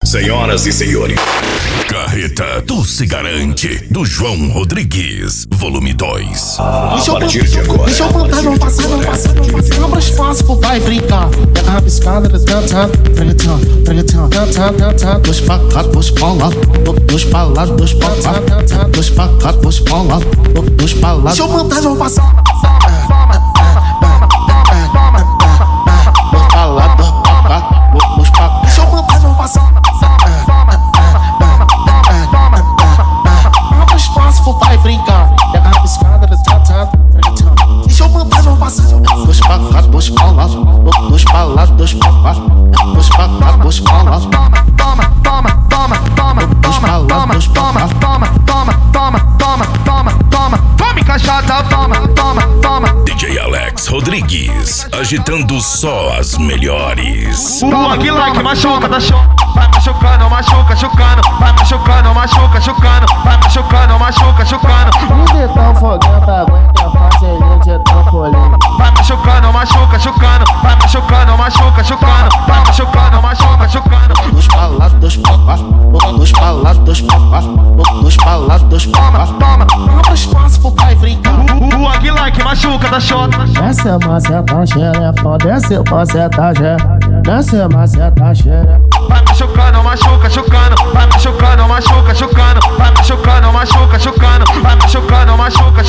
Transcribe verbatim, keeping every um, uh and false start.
Senhoras e senhores, Carreta Tu Se Garante, do João Rodrigues, volume dois. A partir de agora. Deixa eu contar, não passar, não passar, não passar. Abra espaço pro pai brincar. Pega a rabiscada, cantando, preguetão, preguetão, cantando, cantando. Dois pra cá, dois pra lá, dois pra lá, dois pra cá, dois pra cá, dois pra lá, dois pra lá. Deixa eu contar, não passar. Dois pra lá, dois pra cá, dois pra cá. Deixa eu contar, não passar. Abra espaço pro pai brincar. Pega a rabiscada, cantando, preguetão. Deixa eu contar, não passar. Dois pra cá, dois pra lá, dois pra lá, dois pra cá, dois pra cá, dois pra lá. Toma, toma, toma, toma, dois pra lá, dois pra cá. Toma, toma, toma, toma, toma, toma. Tome cachaça, toma, toma, toma. D J Alex Rodrigues, agitando só as melhores. O rock like machuca, tá show. Vai machucando, machuca, chucando. Vai machucando, machuca, chucando. Vai machucando, machuca, chucando. Um dedão fogando, aguenta a fazenda de trampolim. Vai machucando, machuca, chucando. Vai machucando, machuca, chucando. Vai machucando, machuca, chucando. Dois pra lá, dois pra cá, dois pra lá, dois pra cá, dois pra lá, dois pra cá. Toma, Abra espaço pro pai brincar. o rock like machuca, tá show. Desce a maceta xerepa, desce a maceta xerepa, desce a maceta xerepa. Vai machucando, machuca, chucando. Vai machucando, machuca, chucando. Vai machucando, machuca, chucando. Vai machucando, machuca,